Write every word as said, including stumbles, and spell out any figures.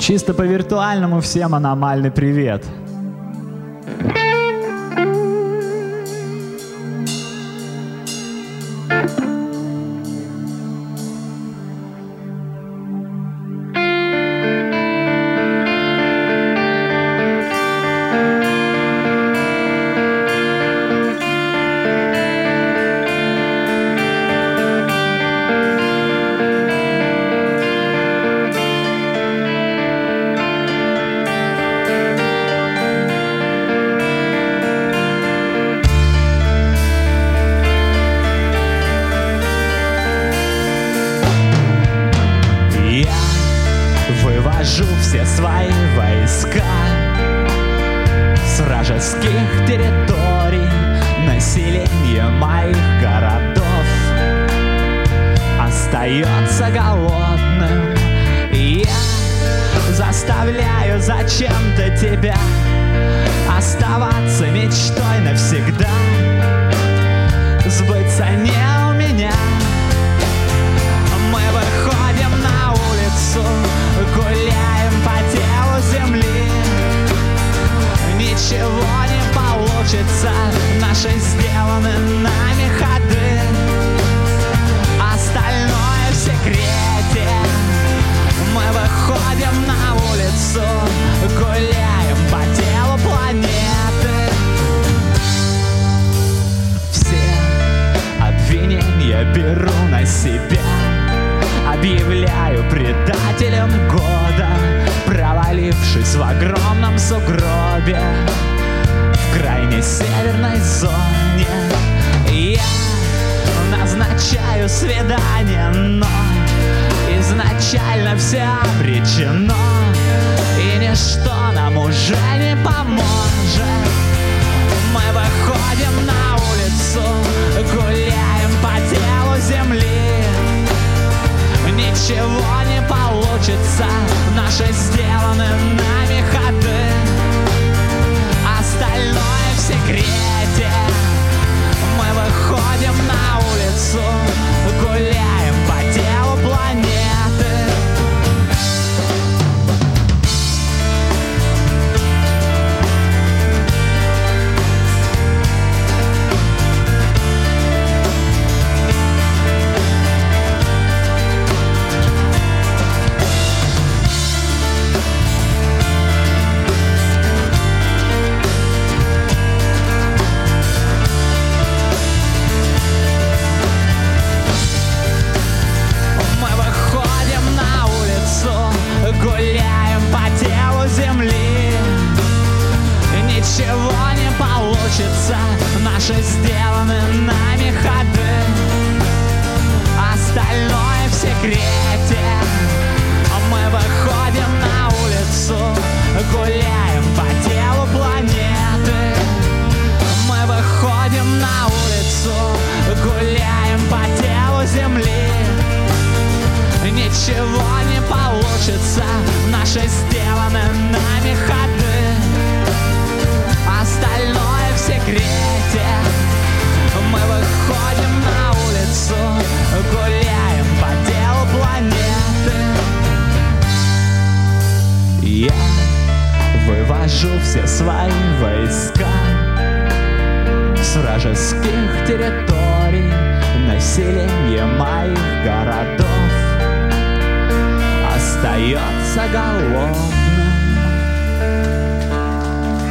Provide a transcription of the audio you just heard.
Чисто по виртуальному всем аномальный привет. Вывожу все свои войска с вражеских территорий, население моих городов остается голодным. И я заставляю зачем-то тебя оставаться мечтой навсегда. Сбыться не у меня. Мы выходим на улицу, гуляем по телу земли. Ничего не получится, наши сделаны нами ходы. Остальное в секрете. Мы выходим на улицу, гуляем по телу планеты. Все обвинения беру на себя. Объявляю предателем года, провалившись в огромном сугробе в крайней северной зоне. Я назначаю свидание, но изначально все обречено, и ничто нам уже не поможет. Мы выходим на улицу, гуляем по телу земли. Ничего не получится, наши сделаны нами ходы. Остальное в секрете. Мы выходим на улицу, гуляем по телу планеты. Гуляем по телу земли. Ничего не получится, наши сделаны нами ходы. Остальное в секрете. Мы выходим на улицу, гуляем по телу планеты. Мы выходим на улицу, гуляем по телу земли. Ничего не получится, наши сделаны нами ходы. Остальное в секрете. Мы выходим на улицу, гуляем по телу планеты. Я вывожу все свои войска с вражеских территорий, население моих городов остается голодным.